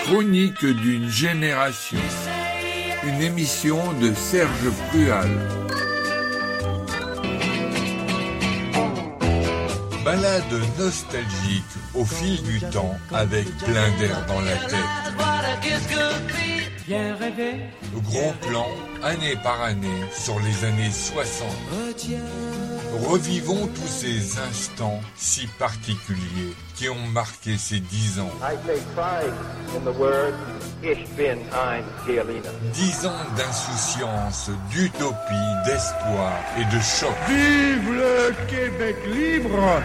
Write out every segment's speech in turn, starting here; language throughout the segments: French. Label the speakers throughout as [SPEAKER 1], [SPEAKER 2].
[SPEAKER 1] Chronique d'une génération. Une émission de Serge Prual. Balade nostalgique au fil du temps avec plein d'air dans la tête. Gros plan, année par année, sur les années 60. Revivons tous ces instants si particuliers qui ont marqué ces 10 ans. 10 ans d'insouciance, d'utopie, d'espoir et de choc.
[SPEAKER 2] Vive le Québec libre!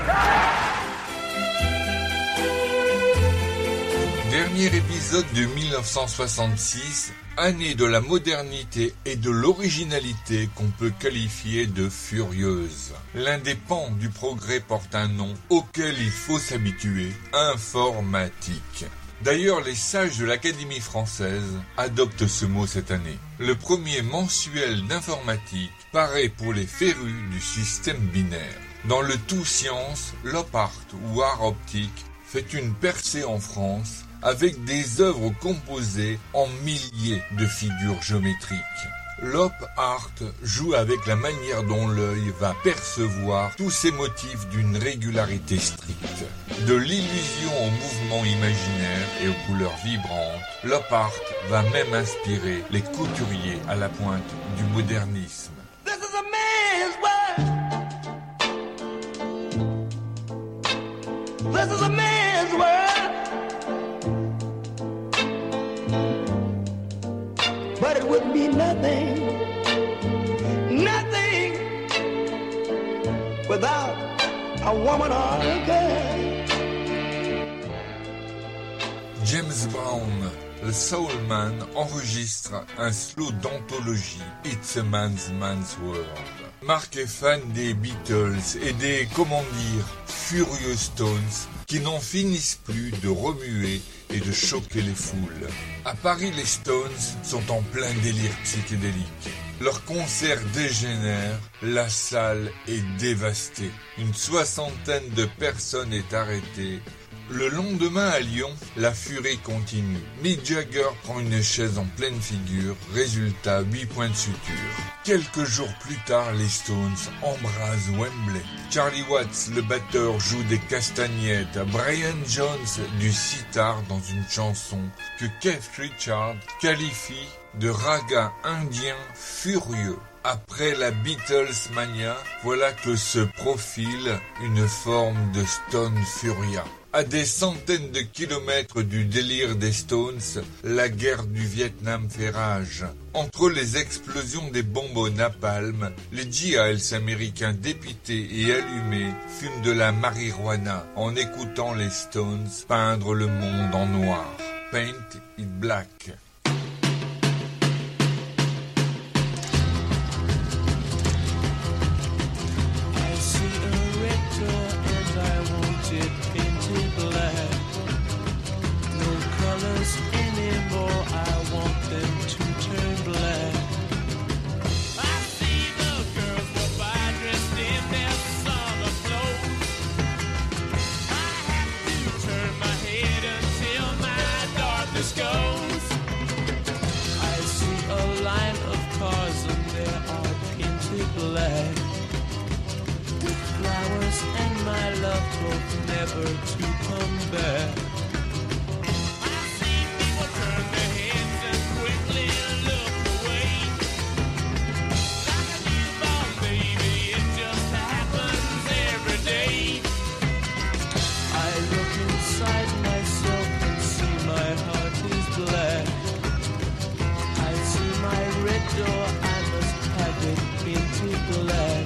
[SPEAKER 1] Dernier épisode de 1966, année de la modernité et de l'originalité qu'on peut qualifier de furieuse. L'un des pans du progrès porte un nom auquel il faut s'habituer, informatique. D'ailleurs, les sages de l'Académie française adoptent ce mot cette année. Le premier mensuel d'informatique paraît pour les férus du système binaire. Dans le tout science, l'op-art ou art optique fait une percée en France avec des œuvres composées en milliers de figures géométriques. L'op art joue avec la manière dont l'œil va percevoir tous ces motifs d'une régularité stricte. De l'illusion au mouvement imaginaire et aux couleurs vibrantes, l'op art va même inspirer les couturiers à la pointe du modernisme.
[SPEAKER 3] This is a man's world. This is a man's world. But it would be nothing without a woman or a girl.
[SPEAKER 1] James Brown, le Soulman, enregistre un slow d'anthologie, It's a Man's World. Mark est fan des Beatles et des, furieux Stones qui n'en finissent plus de remuer et de choquer les foules. À Paris, les Stones sont en plein délire psychédélique. Leur concert dégénère, la salle est dévastée. Une 60aine de personnes est arrêtée. Le lendemain à Lyon, la furie continue. Mick Jagger prend une chaise en pleine figure, résultat 8 points de suture. Quelques jours plus tard, les Stones embrasent Wembley. Charlie Watts, le batteur, joue des castagnettes. Brian Jones du sitar dans une chanson que Keith Richards qualifie de raga indien furieux. Après la Beatles mania, voilà que se profile une forme de Stone Furia. À des centaines de kilomètres du délire des Stones, la guerre du Vietnam fait rage. Entre les explosions des bombes au napalm, les GIs américains dépités et allumés fument de la marijuana en écoutant les Stones peindre le monde en noir. Paint it black.
[SPEAKER 4] Never to come back. I see people turn their heads and quickly look away. Like a newborn baby, it just happens every day. I look inside myself and see my heart is black. I see my red door, I must have it painted black.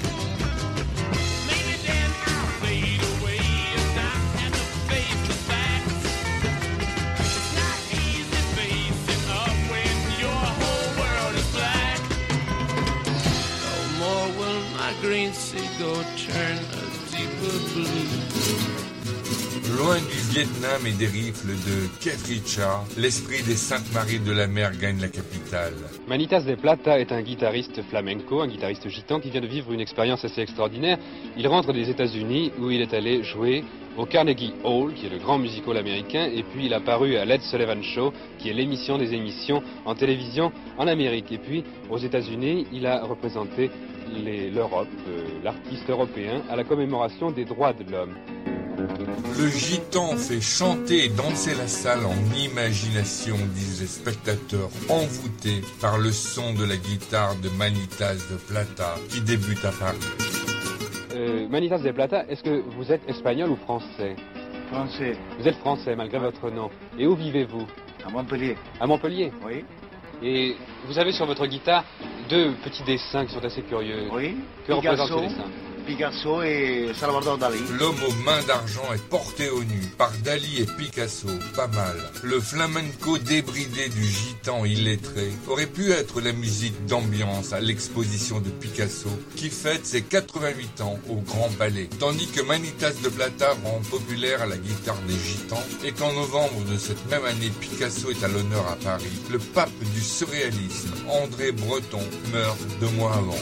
[SPEAKER 4] Green seagull turn a deeper blue.
[SPEAKER 1] loin du Vietnam et des rifles de Keith Richards, l'esprit des Saintes Maries de la Mer gagne la capitale.
[SPEAKER 5] Manitas de Plata est un guitariste flamenco, un guitariste gitan qui vient de vivre une expérience assez extraordinaire. Il rentre des États-Unis où il est allé jouer au Carnegie Hall, qui est le grand music hall américain, et puis il a paru à l'Ed Sullivan Show, qui est l'émission des émissions en télévision en Amérique. Et puis aux États-Unis, il a représenté l'Europe, l'artiste européen, à la commémoration des droits de l'homme.
[SPEAKER 1] Le gitan fait chanter et danser la salle en imagination, disent les spectateurs, envoûtés par le son de la guitare de Manitas de Plata, qui débute à Paris.
[SPEAKER 5] Manitas de Plata, est-ce que vous êtes espagnol ou français?
[SPEAKER 2] Français,
[SPEAKER 5] Vous êtes français, malgré votre nom. Et où vivez-vous?
[SPEAKER 2] à Montpellier.
[SPEAKER 5] À Montpellier.
[SPEAKER 2] Oui,
[SPEAKER 5] Et vous avez sur votre guitare deux petits dessins qui sont assez curieux.
[SPEAKER 2] oui.
[SPEAKER 5] Que représentent ces dessins?
[SPEAKER 2] Picasso et Salvador Dali.
[SPEAKER 1] L'homme aux mains d'argent est porté au nu par Dali et Picasso, pas mal. Le flamenco débridé du gitan illettré aurait pu être la musique d'ambiance à l'exposition de Picasso qui fête ses 88 ans au Grand Palais. Tandis que Manitas de Plata rend populaire la guitare des gitans et qu'en novembre de cette même année, Picasso est à l'honneur à Paris, le pape du surréalisme, André Breton, meurt 2 mois avant.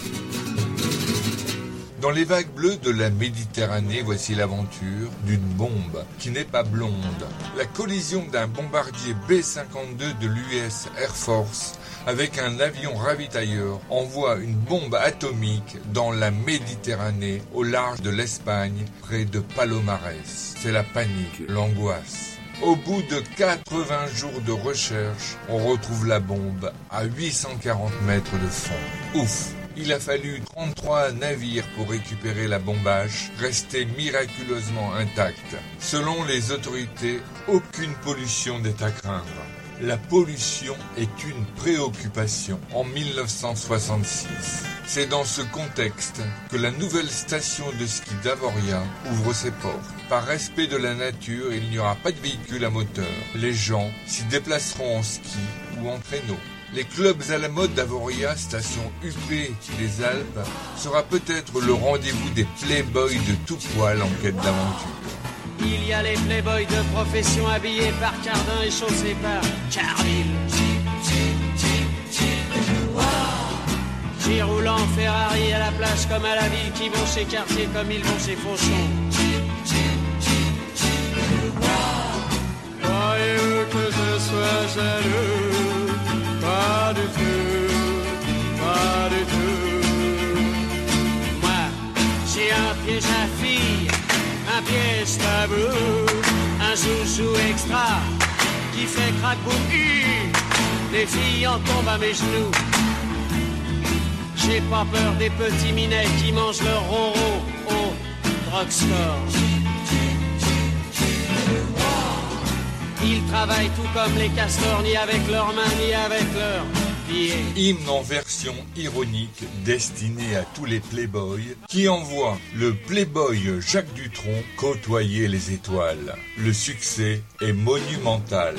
[SPEAKER 1] Dans les vagues bleues de la Méditerranée, voici l'aventure d'une bombe qui n'est pas blonde. La collision d'un bombardier B-52 de l'US Air Force avec un avion ravitailleur envoie une bombe atomique dans la Méditerranée au large de l'Espagne, près de Palomares. C'est la panique, l'angoisse. Au bout de 80 jours de recherche, on retrouve la bombe à 840 mètres de fond. Ouf! Il a fallu 33 navires pour récupérer la bombache, restée miraculeusement intacte. Selon les autorités, aucune pollution n'est à craindre. La pollution est une préoccupation en 1966. C'est dans ce contexte que la nouvelle station de ski d'Avoria ouvre ses portes. Par respect de la nature, il n'y aura pas de véhicule à moteur. Les gens s'y déplaceront en ski ou en traîneau. Les clubs à la mode d'Avoria, station huppée des Alpes, sera peut-être le rendez-vous des playboys de tout poil en quête d'aventure.
[SPEAKER 6] Il y a les playboys de profession habillés par Cardin et chaussés par Carville. Qui roulent en Ferrari à la plage comme à la ville, qui vont chez Cartier comme ils vont chez Fauchon.
[SPEAKER 4] Croyez-vous que je sois jaloux? Pas du tout, pas du tout.
[SPEAKER 6] Moi, j'ai un piège à filles, un piège tabou, un joujou extra qui fait craque-boum. Les filles en tombent à mes genoux. J'ai pas peur des petits minets qui mangent leur ronron au drugstore. Ils travaillent tout comme les castors, ni avec leurs mains, ni avec leurs pieds.
[SPEAKER 1] Hymne en version ironique destiné à tous les playboys qui envoient le playboy Jacques Dutronc côtoyer les étoiles. Le succès est monumental.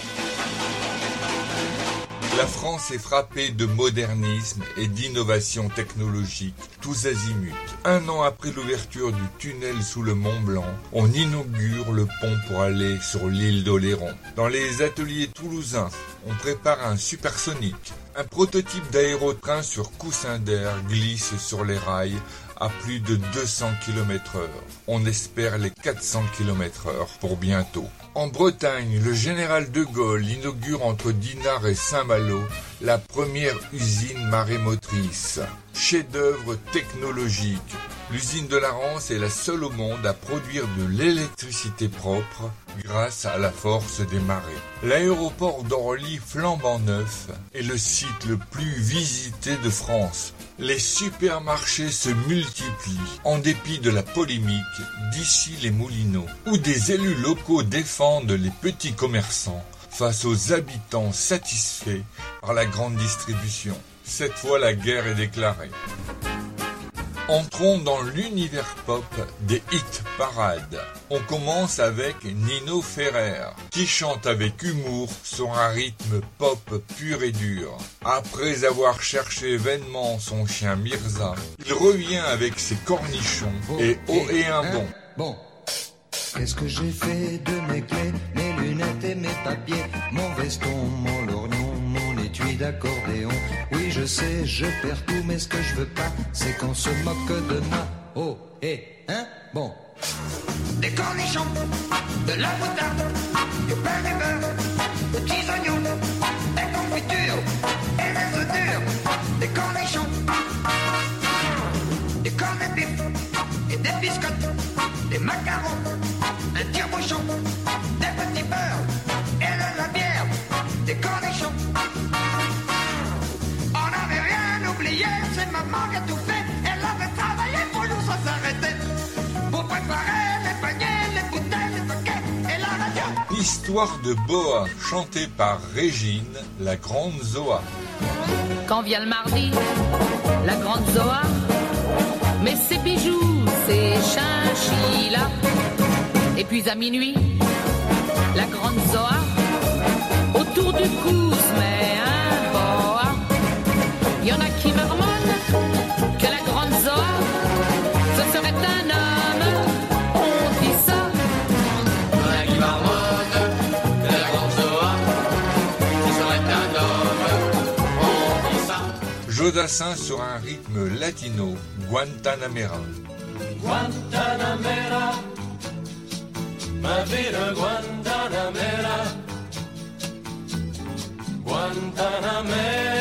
[SPEAKER 1] La France est frappée de modernisme et d'innovation technologique, tous azimuts. 1 an après l'ouverture du tunnel sous le Mont Blanc, on inaugure le pont pour aller sur l'île d'Oléron. Dans les ateliers toulousains, on prépare un supersonique. Un prototype d'aérotrain sur coussin d'air glisse sur les rails à plus de 200 km/h. On espère les 400 km/h pour bientôt. En Bretagne, le général de Gaulle inaugure entre Dinard et Saint-Malo la première usine marémotrice. Chef-d'œuvre technologique. L'usine de la Rance est la seule au monde à produire de l'électricité propre grâce à la force des marées. L'aéroport d'Orly flambant neuf est le site le plus visité de France. Les supermarchés se multiplient en dépit de la polémique d'ici les Moulineaux, où des élus locaux défendent les petits commerçants face aux habitants satisfaits par la grande distribution. Cette fois, la guerre est déclarée. Entrons dans l'univers pop des hit parades. On commence avec Nino Ferrer, qui chante avec humour sur un rythme pop pur et dur. Après avoir cherché vainement son chien Mirza, il revient avec ses cornichons et oh et un bon.
[SPEAKER 7] Bon. Qu'est-ce que j'ai fait de mes clés, mes lunettes et mes papiers, mon veston, mon lorgnon, mon étui d'accordéon? Oui, je sais, je perds tout, mais ce que je veux pas, c'est qu'on se moque de moi. Oh, hein? Bon.
[SPEAKER 3] Des cornichons, de la moutarde, du pain et beurre, des petits oignons, des confitures et des œufs durs, des cornichons, des cornets de bif et des biscottes, des macarons, un tire-bouchon, des petits beurres et de la bière, des cornichons. On n'avait rien oublié, c'est maman qui a tout fait, elle avait travaillé pour nous sans s'arrêter, pour préparer les paniers, les bouteilles, les paquets et la radio.
[SPEAKER 1] Histoire de boa, chantée par Régine, la grande Zoa.
[SPEAKER 8] Quand vient le mardi, la grande Zoa met ses bijoux, ses chinchillas. Et puis à minuit, la grande Zoa, autour du cou se met un boa. Il y en a qui marmonnent que la grande Zoa, ce serait un homme. On dit ça.
[SPEAKER 6] Il y en a qui marmonnent que la grande Zoa, ce serait un homme. On dit ça.
[SPEAKER 1] Jodassin sur un rythme latino, Guantanamera.
[SPEAKER 4] Guantanamera, ma vida Guantanamera, Guantanamera,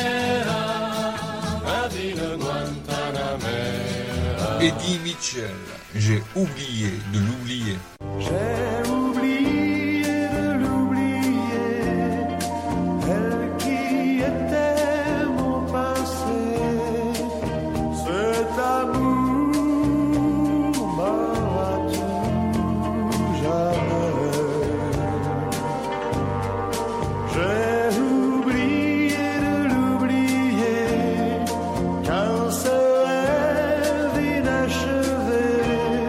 [SPEAKER 4] ma vida Guantanamera.
[SPEAKER 1] Eddie Mitchell, j'ai oublié de l'oublier.
[SPEAKER 3] J'ai oublié de l'oublier, elle qui était mon passé. Cet amour m'aura tout jamais. J'ai oublié de l'oublier, car ce rêve inachevé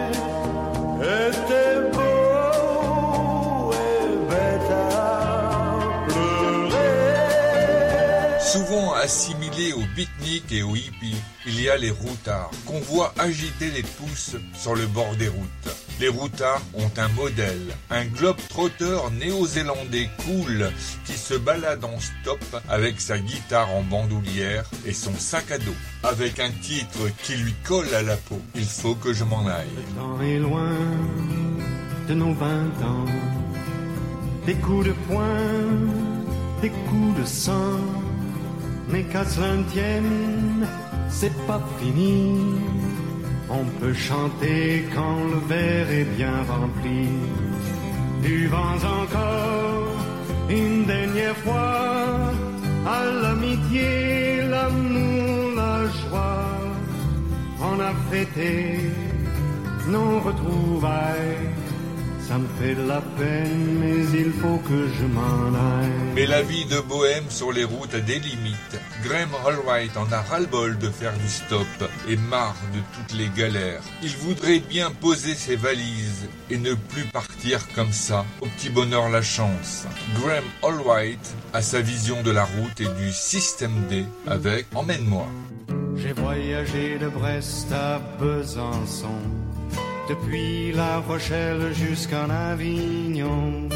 [SPEAKER 3] était beau et bête à pleurer.
[SPEAKER 1] Souvent assimilés aux beatniks et aux hippies, il y a les routards, qu'on voit agiter les pouces sur le bord des routes. Les routards ont un modèle, un globe-trotteur néo-zélandais cool qui se balade en stop avec sa guitare en bandoulière et son sac à dos, avec un titre qui lui colle à la peau. Il faut que je m'en aille.
[SPEAKER 3] Le temps est loin de nos 20 ans, des coups de poing, des coups de sang, mais qu'à cela ne tienne, c'est pas fini. On peut chanter quand le verre est bien rempli. Buvons encore une dernière fois à l'amitié, l'amour, la joie. On a fêté nos retrouvailles. Ça me fait de la peine, mais il faut que je m'en aille.
[SPEAKER 1] Mais la vie de bohème sur les routes a des limites. Graham Allwright en a ras-le-bol de faire du stop et marre de toutes les galères. Il voudrait bien poser ses valises et ne plus partir comme ça, au petit bonheur la chance. Graham Allwright a sa vision de la route et du système D avec Emmène-moi.
[SPEAKER 3] J'ai voyagé de Brest à Besançon, depuis La Rochelle jusqu'en Avignon,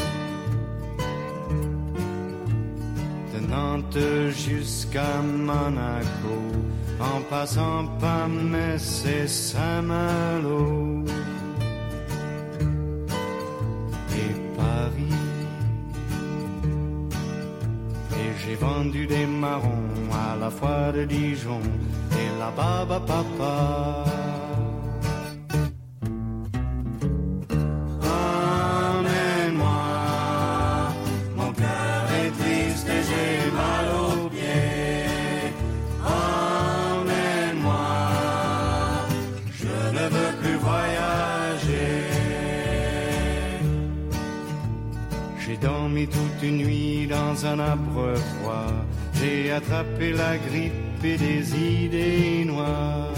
[SPEAKER 3] de Nantes jusqu'à Monaco, en passant par Metz et Saint-Malo et Paris. Et j'ai vendu des marrons à la foire de Dijon et la barbe à papa. Toute une nuit dans un arbre froid, j'ai attrapé la grippe et des idées noires.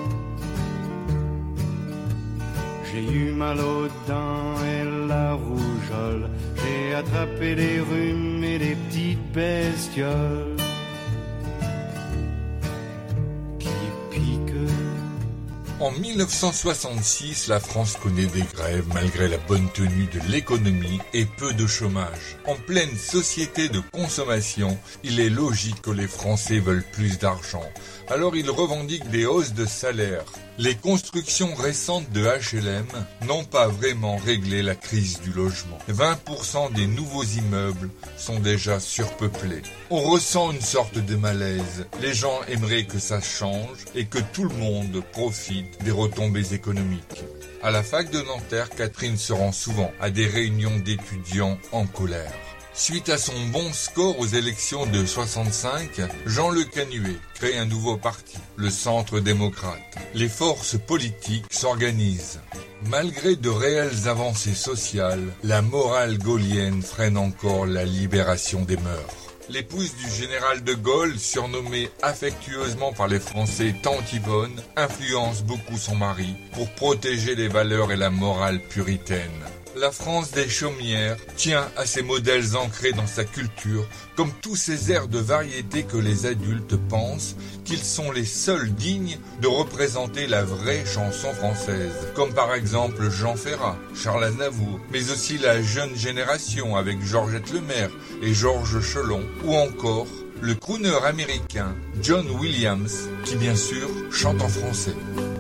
[SPEAKER 3] J'ai eu mal aux dents et la rougeole, j'ai attrapé des rhumes et des petites bestioles qui piquent.
[SPEAKER 1] En 1966, la France connaît des grèves malgré la bonne tenue de l'économie et peu de chômage. En pleine société de consommation, il est logique que les Français veulent plus d'argent. Alors ils revendiquent des hausses de salaire. Les constructions récentes de HLM n'ont pas vraiment réglé la crise du logement. 20% des nouveaux immeubles sont déjà surpeuplés. On ressent une sorte de malaise. Les gens aimeraient que ça change et que tout le monde profite des retombées économiques. À la fac de Nanterre, Catherine se rend souvent à des réunions d'étudiants en colère. Suite à son bon score aux élections de 65, Jean Le Canuet crée un nouveau parti, le Centre démocrate. Les forces politiques s'organisent. Malgré de réelles avancées sociales, la morale gaullienne freine encore la libération des mœurs. L'épouse du général de Gaulle, surnommée affectueusement par les Français Tante Yvonne, influence beaucoup son mari pour protéger les valeurs et la morale puritaine. La France des chaumières tient à ces modèles ancrés dans sa culture, comme tous ces airs de variété que les adultes pensent qu'ils sont les seuls dignes de représenter la vraie chanson française, comme par exemple Jean Ferrat, Charles Aznavour, mais aussi la jeune génération avec Georgette Lemaire et Georges Chelon, ou encore le crooner américain John Williams, qui bien sûr chante en français.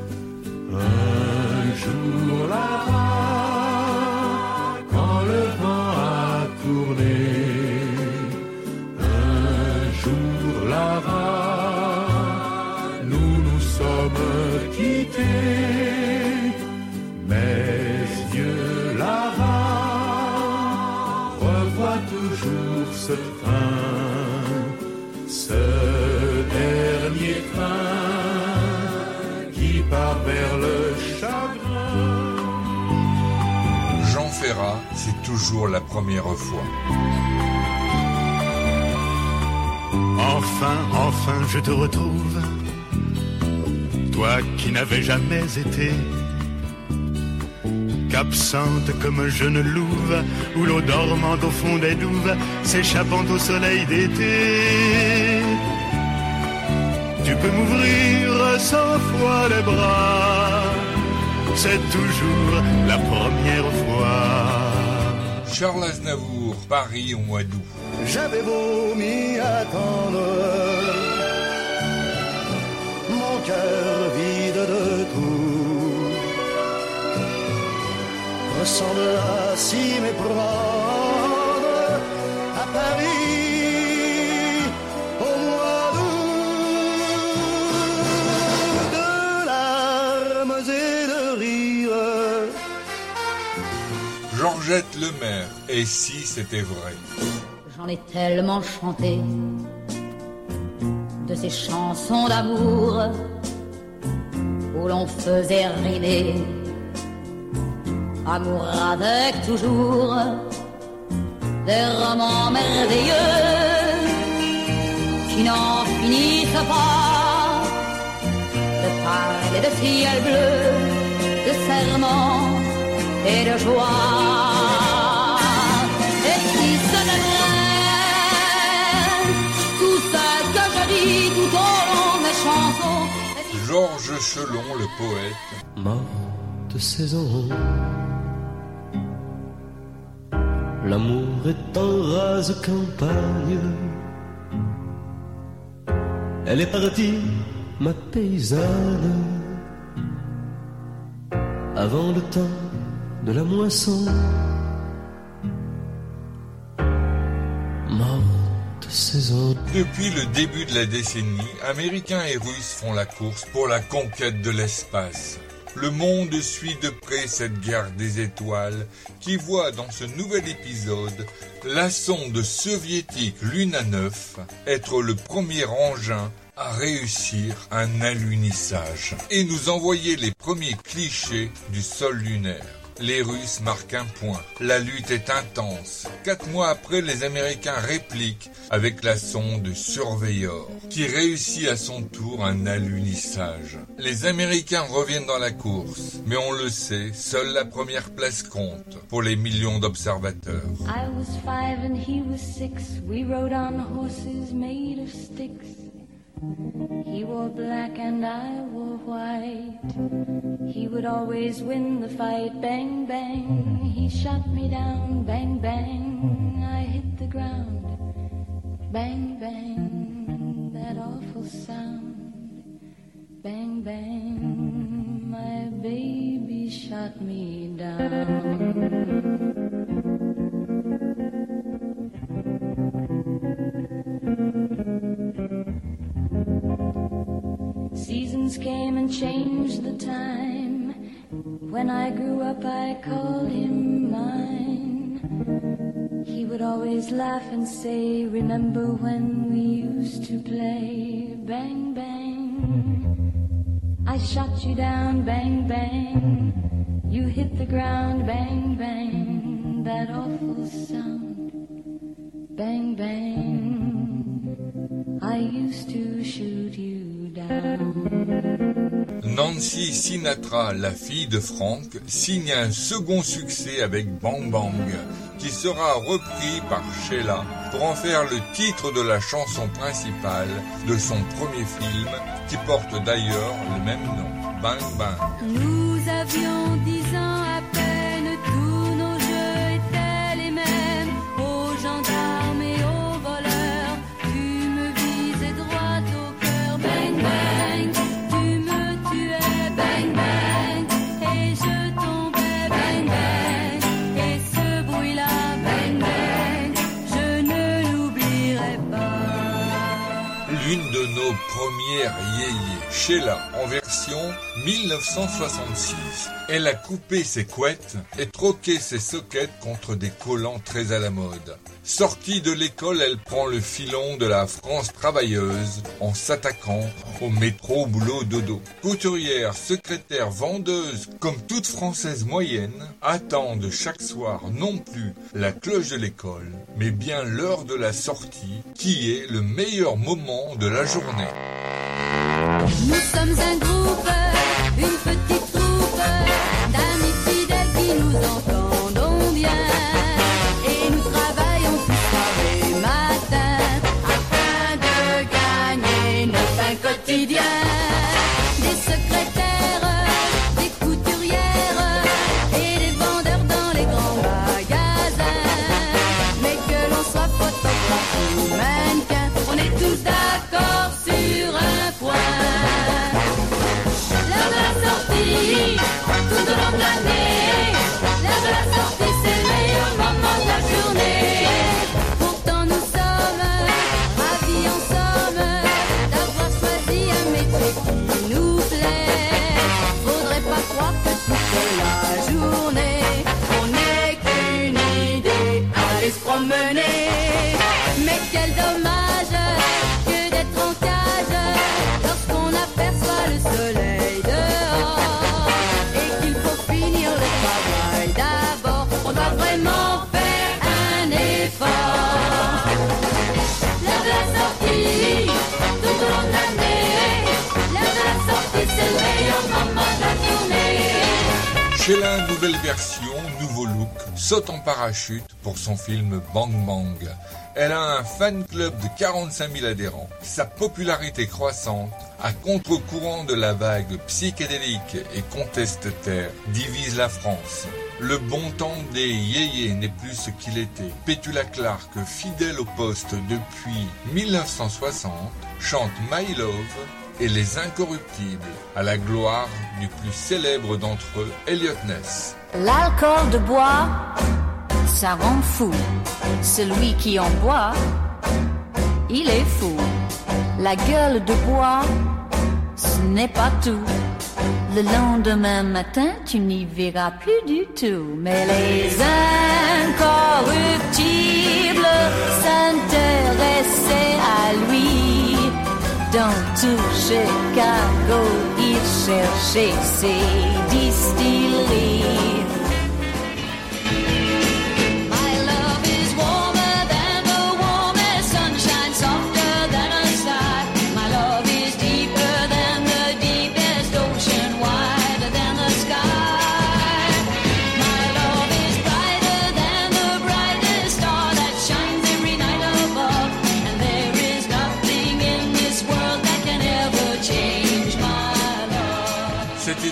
[SPEAKER 3] Un jour là-bas, quand le vent a tourné, un jour là-bas, nous nous sommes quittés, mes yeux là-bas revoient toujours ce train, ce dernier train qui part vers le chagrin.
[SPEAKER 1] Jean Ferrat, c'est toujours la première fois.
[SPEAKER 3] Enfin, je te retrouve, toi qui n'avais jamais été qu'absente comme un jeune louve, ou l'eau dormante au fond des douves, s'échappant au soleil d'été. Tu peux m'ouvrir 100 fois les bras, c'est toujours la première fois.
[SPEAKER 1] Charles Aznavour, Paris au mois d'août.
[SPEAKER 7] J'avais beau m'y attendre, mon cœur vide de tout ressemble à s'y méprendre à Paris au mois d'août. De larmes et de rires,
[SPEAKER 1] Georgette Lemaire, et si c'était vrai?
[SPEAKER 8] J'en ai tellement chanté de ces chansons d'amour où l'on faisait rimer amour avec toujours des romans merveilleux qui n'en finissent pas de parler de ciel bleu, de serments et de joie. Et si ce tout ce que je dis tout au long des chansons.
[SPEAKER 1] Georges Chelon, le poète.
[SPEAKER 9] Morte saison, l'amour est en rase campagne. Elle est partie, ma paysanne, avant le temps de la moisson. Morte saison.
[SPEAKER 1] Depuis le début de la décennie, Américains et Russes font la course pour la conquête de l'espace. Le monde suit de près cette guerre des étoiles qui voit dans ce nouvel épisode la sonde soviétique Luna 9 être le premier engin à réussir un alunissage et nous envoyer les premiers clichés du sol lunaire. Les Russes marquent un point. La lutte est intense. 4 mois après, les Américains répliquent avec la sonde Surveyor, qui réussit à son tour un alunissage. Les Américains reviennent dans la course, mais on le sait, seule la première place compte pour les millions d'observateurs.
[SPEAKER 10] I was 5 and he was 6. We rode on horses made of sticks. He wore black and I wore white. He would always win the fight. Bang, bang, he shot me down. Bang, bang, I hit the ground. Bang, bang, that awful sound. Bang, bang, my baby shot me down. Seasons came and changed the time. When I grew up I called him mine. He would always laugh and say, remember when we used to play? Bang, bang, I shot you down. Bang, bang, you hit the ground. Bang, bang, that awful sound. Bang, bang, I used to shoot you.
[SPEAKER 1] Nancy Sinatra, la fille de Frank, signe un second succès avec Bang Bang, qui sera repris par Sheila pour en faire le titre de la chanson principale de son premier film, qui porte d'ailleurs le même nom, Bang Bang.
[SPEAKER 10] Nous avions 10 ans à peine, tous nos jeux étaient les mêmes, aux gendarmes et aux voleurs, tu me visais droit au cœur. Bang, bang, tu me tuais. Bang, bang, et je tombais. Bang, bang, et ce bruit-là. Bang, bang, je ne l'oublierai pas.
[SPEAKER 1] L'une de nos premières yéyés, Sheila, en version 1966. Elle a coupé ses couettes et troqué ses soquettes contre des collants très à la mode. Sortie de l'école, elle prend le filon de la France travailleuse en s'attaquant au métro boulot dodo. Couturière, secrétaire, vendeuse, comme toute Française moyenne, attendent chaque soir non plus la cloche de l'école, mais bien l'heure de la sortie, qui est le meilleur moment de la journée.
[SPEAKER 10] Nous sommes un groupe, une petite troupe d'amis fidèles qui nous entendons bien. Et nous travaillons tous soir et matin afin de gagner notre pain quotidien. Des secrétaires, des couturières et des vendeurs dans les grands magasins. Mais que l'on soit photographe ou mannequin, on est tous d'accord sur un point. L'heure de la sortie, tout au long de l'année. L'heure de la sortie, c'est le meilleur moment de la journée. Pourtant nous sommes ravis en somme d'avoir choisi un métier qui nous plaît. Faudrait pas croire que toute la journée on n'est qu'une idée à aller se promener. Mais quel dommage que d'être en cage lorsqu'on aperçoit le soleil dehors et qu'il faut finir le travail d'abord. On doit vraiment faire un effort. L'heure de la sortie, tout au long de l'année. L'heure de la sortie, c'est le meilleur moment de la journée.
[SPEAKER 1] Sheila, nouvelle version, nouveau look, saute en parachute pour son film Bang Bang. Elle a un fan club de 45 000 adhérents. Sa popularité croissante, à contre-courant de la vague psychédélique et contestataire, divise la France. Le bon temps des yéyés n'est plus ce qu'il était. Petula Clark, fidèle au poste depuis 1960, chante My Love et Les Incorruptibles, à la gloire du plus célèbre d'entre eux, Elliot Ness.
[SPEAKER 10] L'alcool de bois, ça rend fou. Celui qui en boit, il est fou. La gueule de bois, ce n'est pas tout. Le lendemain matin, tu n'y verras plus du tout. Mais les incorruptibles s'intéressaient à lui. Dans tout Chicago, ils cherchaient ses distilleries. World that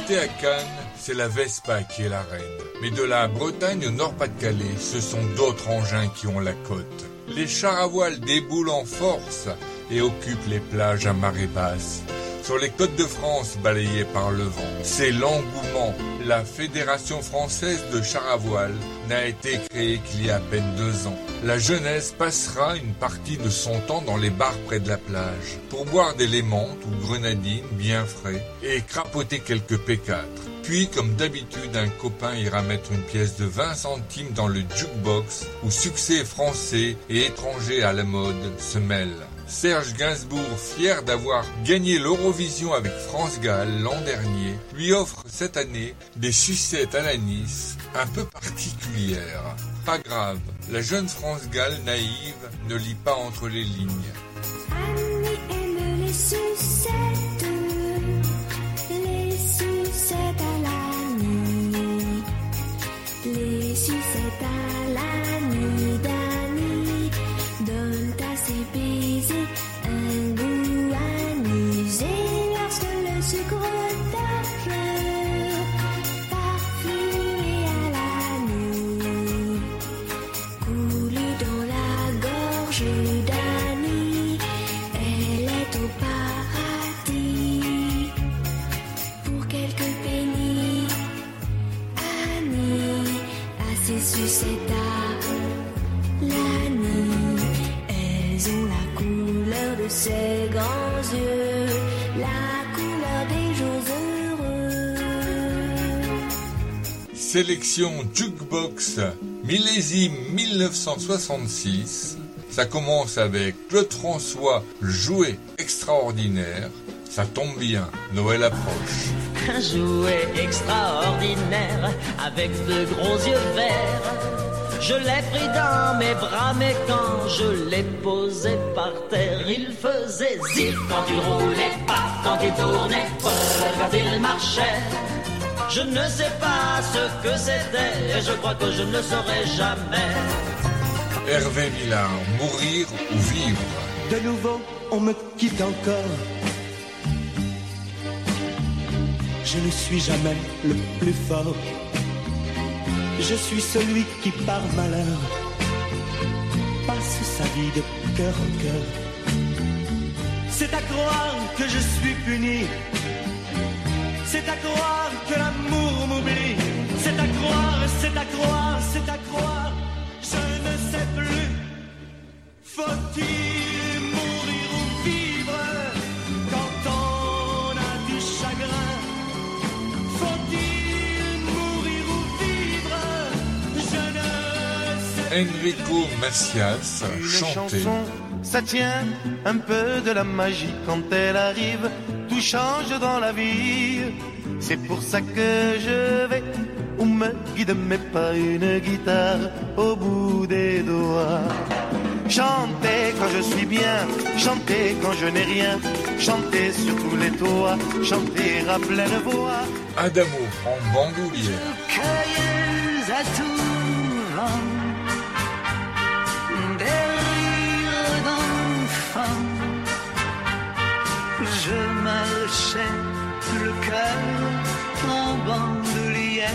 [SPEAKER 1] Côté à Cannes, c'est la Vespa qui est la reine. Mais de la Bretagne au Nord-Pas-de-Calais, ce sont d'autres engins qui ont la cote. Les chars à voile déboulent en force et occupent les plages à marée basse. Sur les côtes de France balayées par le vent, c'est l'engouement. La Fédération française de chars à voile n'a été créée qu'il y a à peine 2 ans. La jeunesse passera une partie de son temps dans les bars près de la plage pour boire des lémentes ou grenadines bien frais et crapoter quelques P4. Puis, comme d'habitude, un copain ira mettre une pièce de 20 centimes dans le jukebox où succès français et étrangers à la mode se mêlent. Serge Gainsbourg, fier d'avoir gagné l'Eurovision avec France Gall l'an dernier, lui offre cette année des sucettes à l'anis un peu particulières. Pas grave, la jeune France Gall naïve ne lit pas entre les lignes.
[SPEAKER 10] Annie aime les sucettes à l'Annie, les sucettes à l'Annie d'Annie donnent à ses baisers un goût anisé lorsque le sucre d'œuf parfumé à l'Annie coule dans la gorge d'Annie. Elle est au paradis pour quelques pennies. Annie a ses sucettes à l'Annie. Elles ont la couleur de ses grands yeux, la couleur des jours heureux.
[SPEAKER 1] Sélection Jukebox, millésime 1966. Ça commence avec Claude François, le jouet extraordinaire. Ça tombe bien, Noël approche.
[SPEAKER 6] Un jouet extraordinaire avec de gros yeux verts. Je l'ai pris dans mes bras, mais quand je l'ai posé par terre, il faisait zip quand il roulait, paf quand il tournait, paf quand il marchait. Je ne sais pas ce que c'était, et je crois que je ne le saurai jamais.
[SPEAKER 1] Hervé Villard, mourir ou vivre.
[SPEAKER 9] De nouveau, on me quitte encore. Je ne suis jamais le plus fort. Je suis celui qui, par malheur, passe sa vie de cœur en cœur. C'est à croire que je suis puni. C'est à croire que l'amour m'oublie. C'est à croire, c'est à croire, c'est à croire. Je ne sais plus. Faut-il mourir ou vivre quand on a du chagrin? Faut-il mourir ou vivre? Je ne sais.
[SPEAKER 1] Enrico Macias, chanté.
[SPEAKER 11] Ça tient un peu de la magie quand elle arrive, tout change dans la vie. C'est pour ça que je vais où me guide mes pas, une guitare au bout des doigts. Chanter quand je suis bien, chanter quand je n'ai rien, chanter sur tous les toits, chanter à pleine voix.
[SPEAKER 1] Adamo en bandoulière.
[SPEAKER 6] Cueilleuse à tout vent, des rires d'enfants. Je marchais le cœur en bandoulière.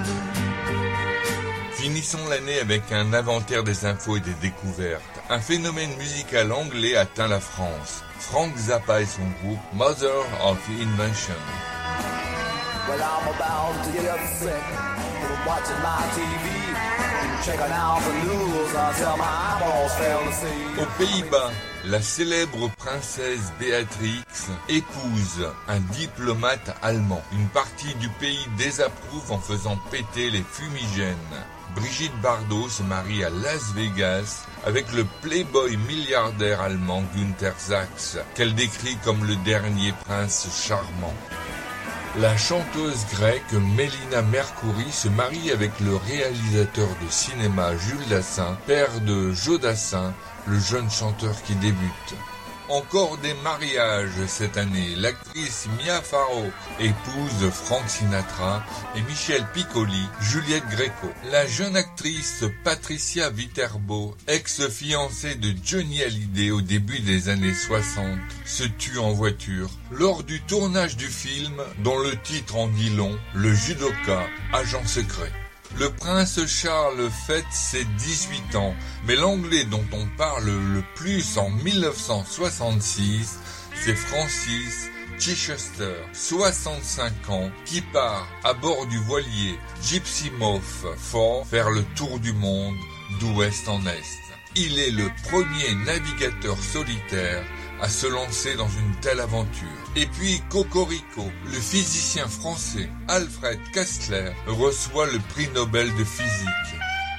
[SPEAKER 1] Finissons l'année avec un inventaire des infos et des découvertes. Un phénomène musical anglais atteint la France. Frank Zappa et son groupe Mother of Invention.
[SPEAKER 12] Well, I'm about to get upset from watching my TV, checking out the news until my eyeballs fail to see.
[SPEAKER 1] Aux Pays-Bas, la célèbre princesse Béatrix épouse un diplomate allemand. Une partie du pays désapprouve en faisant péter les fumigènes. Brigitte Bardot se marie à Las Vegas avec le playboy milliardaire allemand Günther Sachs, qu'elle décrit comme le dernier prince charmant. La chanteuse grecque Mélina Mercouri se marie avec le réalisateur de cinéma Jules Dassin, père de Joe Dassin, le jeune chanteur qui débute. Encore des mariages cette année. L'actrice Mia Farrow épouse Frank Sinatra et Michel Piccoli, Juliette Gréco. La jeune actrice Patricia Viterbo, ex-fiancée de Johnny Hallyday au début des années 60, se tue en voiture lors du tournage du film dont le titre en dit long, Le judoka, agent secret. Le prince Charles fête ses 18 ans, mais l'anglais dont on parle le plus en 1966, c'est Francis Chichester, 65 ans, qui part à bord du voilier Gypsy Moth 4 faire le tour du monde d'ouest en est. Il est le premier navigateur solitaire à se lancer dans une telle aventure. Et puis Cocorico, le physicien français Alfred Kastler reçoit le prix Nobel de physique.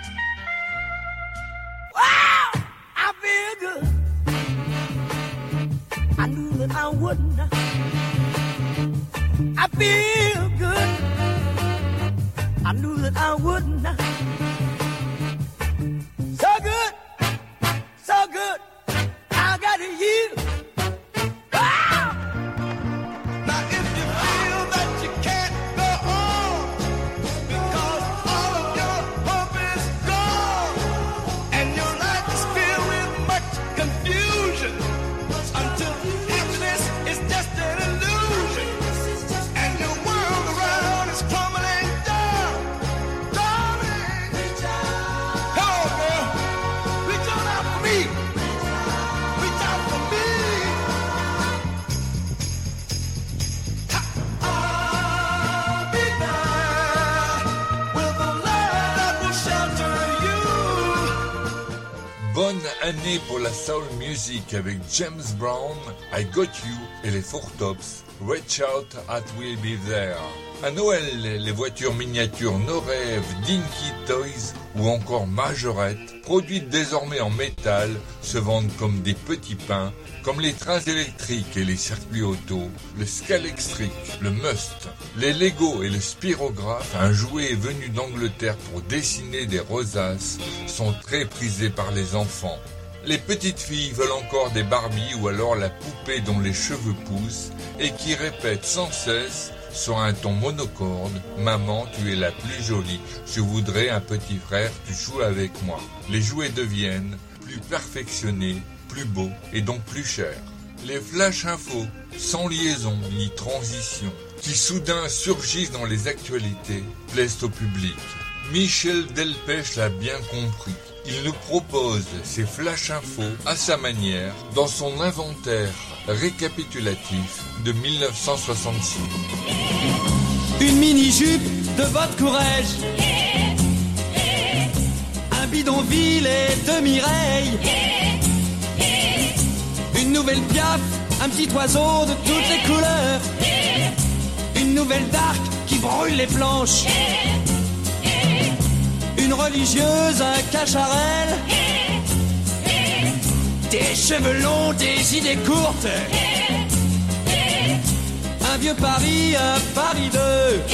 [SPEAKER 13] Wow, I feel good. I knew that I wouldn't. I feel good. I knew that I wouldn't. So good, so good. I got you.
[SPEAKER 1] Bonne année pour la soul music avec James Brown, I Got You et les Four Tops, Reach Out at We'll Be There. À Noël, les voitures miniatures No Rêve, Dinky Toys ou encore Majorette, produites désormais en métal, se vendent comme des petits pains, comme les trains électriques et les circuits auto, le Scalextric, le Must, les Lego et le Spirograph, un jouet venu d'Angleterre pour dessiner des rosaces, sont très prisés par les enfants. Les petites filles veulent encore des Barbies ou alors la poupée dont les cheveux poussent et qui répète sans cesse sur un ton monocorde, « Maman, tu es la plus jolie, je voudrais un petit frère, tu joues avec moi ». Les jouets deviennent plus perfectionnés, plus beaux et donc plus chers. Les flash infos, sans liaison ni transition, qui soudain surgissent dans les actualités, plaisent au public. Michel Delpech l'a bien compris. Il nous propose ses flash infos à sa manière dans son inventaire récapitulatif de 1966.
[SPEAKER 9] Une mini-jupe de votre courage, un bidonville et de Mireille, une nouvelle Piaf, un petit oiseau de toutes les couleurs, une nouvelle Dark qui brûle les planches, une religieuse, un cacharel, des cheveux longs, des idées courtes, un vieux Paris, un Paris 2,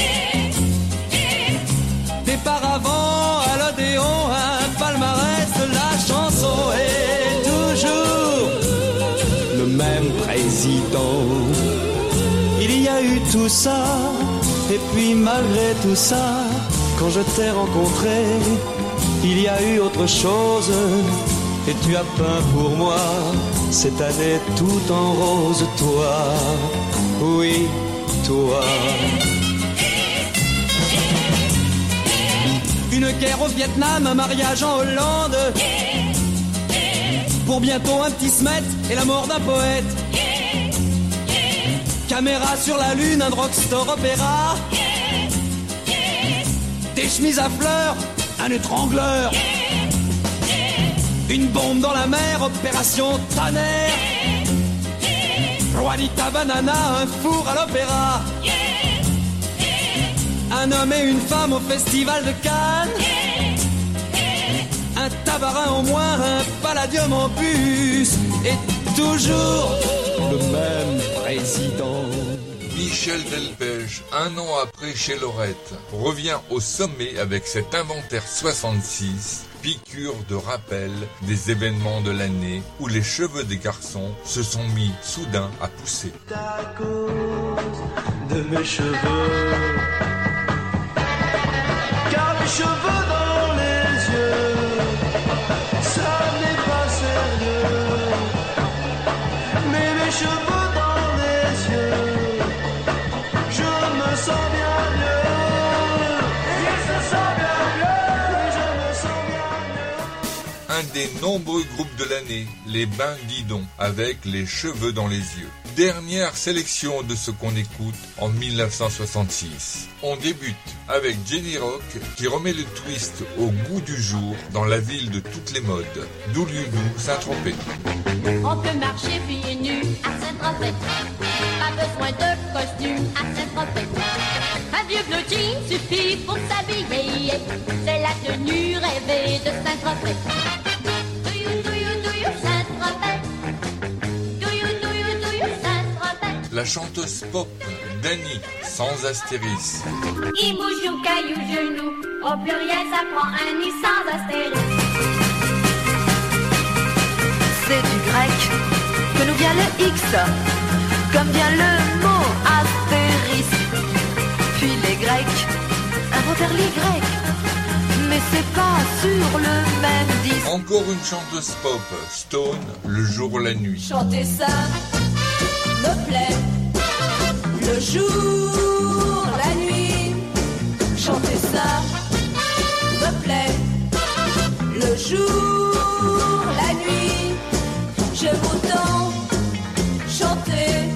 [SPEAKER 9] des paravents à l'Odéon, un palmarès de la chanson et toujours le même président. Il y a eu tout ça, et puis malgré tout ça, quand je t'ai rencontré, il y a eu autre chose, et tu as peint pour moi cette année tout en rose, toi, oui, toi. Une guerre au Vietnam, un mariage en Hollande, pour bientôt un petit smet et la mort d'un poète. Caméra sur la lune, un drugstore opéra, des chemises à fleurs, un étrangleur, une bombe dans la mer, opération tonnerre, Juanita Banana, un four à l'opéra, un homme et une femme au festival de Cannes, un tabarin en moins, un palladium en plus, et toujours le même président.
[SPEAKER 1] Michel Delpech, un an après chez Lorette, revient au sommet avec cet inventaire 66, piqûre de rappel des événements de l'année où les cheveux des garçons se sont mis soudain à pousser.
[SPEAKER 9] À cause de mes cheveux, car les cheveux dans les yeux, ça n'est pas sérieux. Mais mes cheveux dans les yeux, je me sens bien mieux. Il se sent bien mieux, je me sens bien mieux.
[SPEAKER 1] Un des nombreux groupes de l'année, les Bains Didon, avec les cheveux dans les yeux. Dernière sélection de ce qu'on écoute en 1966. On débute avec Jenny Rock qui remet le twist au goût du jour dans la ville de toutes les modes, Doulioudou, Saint-Tropez.
[SPEAKER 10] On peut marcher pieds nus à Saint-Tropez. Pas besoin de costume à Saint-Tropez. Un vieux blue jean suffit pour s'habiller. C'est la tenue rêvée de Saint-Tropez.
[SPEAKER 1] La chanteuse pop, Dani, sans astérisque.
[SPEAKER 10] Il bouge au caillou genou. Au pluriel, ça prend un i sans astérisque.
[SPEAKER 14] C'est du grec que nous vient le X, comme vient le mot astérisque. Puis les Grecs inventèrent l'Y, mais c'est pas sur le même disque.
[SPEAKER 1] Encore une chanteuse pop, Stone, le jour, la nuit.
[SPEAKER 10] Chanter ça me plaît. Le jour, la nuit. Chanter ça me plaît. Le jour, la nuit. J'aime autant chanter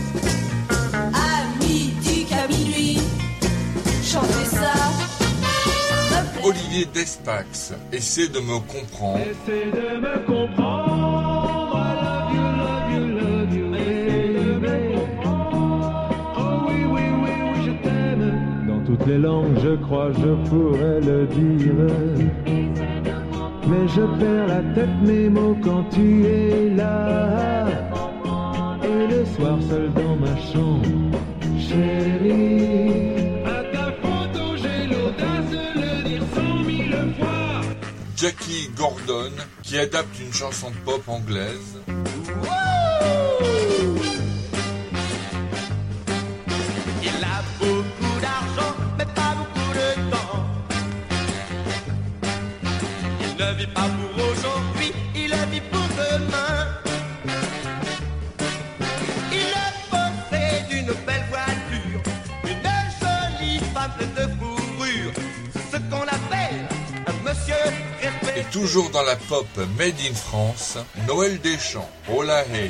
[SPEAKER 10] à midi qu'à minuit. Chanter ça me plaît.
[SPEAKER 1] Olivier Despax, essaie de me comprendre.
[SPEAKER 9] Essaie de me comprendre. I love you, love you, love you. Essaie de me comprendre. Oh oui, oui, oui, oui, je t'aime. Dans toutes les langues, je crois, je pourrais le dire. Mais je perds la tête, mes mots quand tu es là. Et le soir, seul dans ma chambre, chérie. À ta photo, j'ai l'audace de le dire 100 000 fois.
[SPEAKER 1] Jackie Gordon, qui adapte une chanson pop anglaise.
[SPEAKER 9] Il a beaucoup d'argent, mais pas beaucoup de temps. Il ne vit pas pour aujourd'hui, il vit pour demain. Il possède une belle voiture, une jolie femme de fourrure. Ce qu'on appelle un monsieur respecté.
[SPEAKER 1] Et toujours dans la pop Made in France, Noël Deschamps, Hola Hey.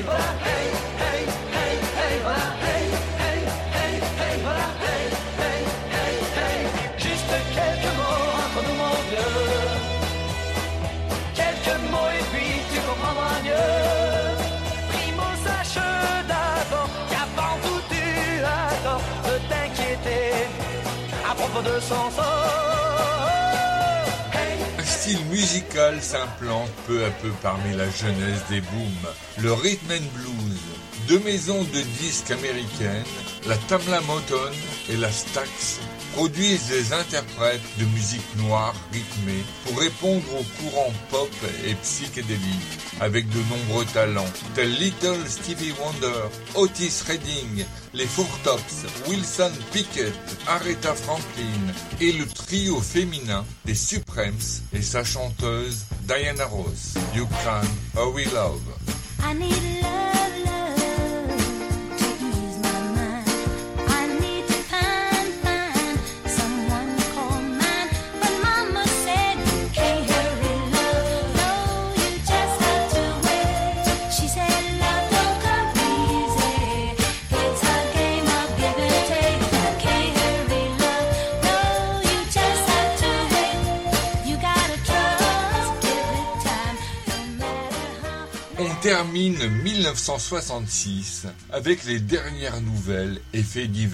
[SPEAKER 9] Juste quelques mots entre nous, mon Dieu. Quelques mots et puis tu comprendras mieux. Primo, sache d'abord qu'avant tout tu as tort de t'inquiéter à propos de son sort.
[SPEAKER 1] Un style musical s'implante peu à peu parmi la jeunesse des booms. Le rhythm and blues. Deux maisons de disques américaines, la Tamla Motown et la Stax, produisent des interprètes de musique noire rythmée pour répondre aux courants pop et psychédéliques avec de nombreux talents tels Little Stevie Wonder, Otis Redding, les Four Tops, Wilson Pickett, Aretha Franklin et le trio féminin des Supremes et sa chanteuse Diana Ross. You Can Hurry Love.
[SPEAKER 10] I need love, love to ease my mind. I need to find someone to call mine. But Mama said you can't hurry love. No, you just have to wait. She said love don't come easy. It's a game of give and take. You can't hurry love. No, you just have to wait. You gotta trust every time, no matter how.
[SPEAKER 1] On termine 1966 avec les dernières nouvelles et faits divers.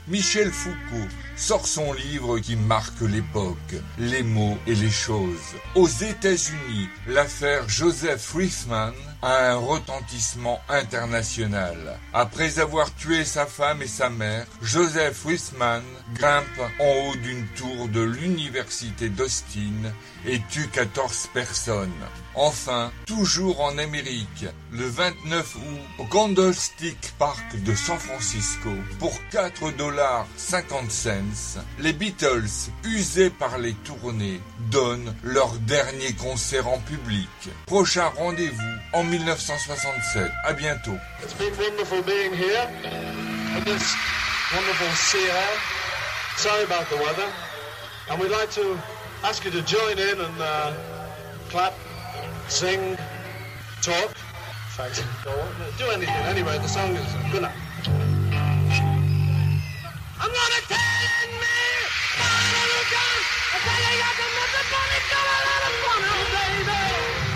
[SPEAKER 1] Michel Foucault sort son livre qui marque l'époque, Les mots et les choses. Aux États-Unis, l'affaire Joseph Reisman a un retentissement international. Après avoir tué sa femme et sa mère, Joseph Reisman grimpe en haut d'une tour de l'université d'Austin et tue 14 personnes. Enfin, toujours en Amérique, le 29 août, au Candlestick Park de San Francisco, pour $4.50, les Beatles, usés par les tournées, donnent leur dernier concert en public. Prochain rendez-vous en 1967. À bientôt.
[SPEAKER 15] It's been wonderful being here at this wonderful sea air. Sorry about the weather. And we'd like to ask you to join in and clap, sing, talk. In fact, go on, do anything. Anyway, the song is good night.
[SPEAKER 4] I'm gonna tell me, I tell you got the mother bunny, got a lot of fun, oh baby.